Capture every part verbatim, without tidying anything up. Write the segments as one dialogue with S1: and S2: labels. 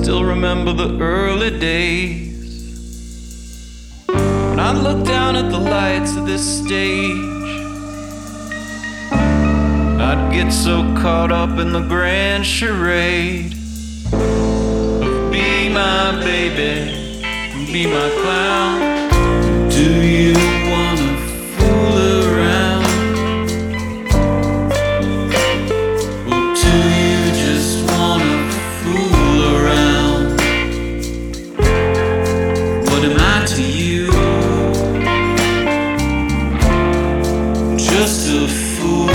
S1: still remember the early days when I looked down at the lights of this stage. I'd get so caught up in the grand charade of be my baby, be my clown. Do you wanna fool around? Or do you just wanna fool around? What am I to you? Just a fool.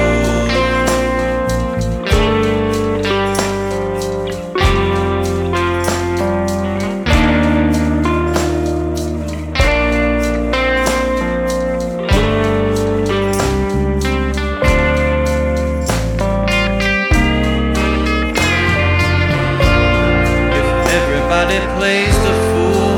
S1: Everybody plays the fool.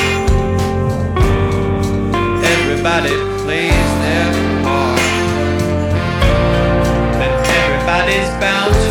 S1: Everybody plays their part. And everybody's bound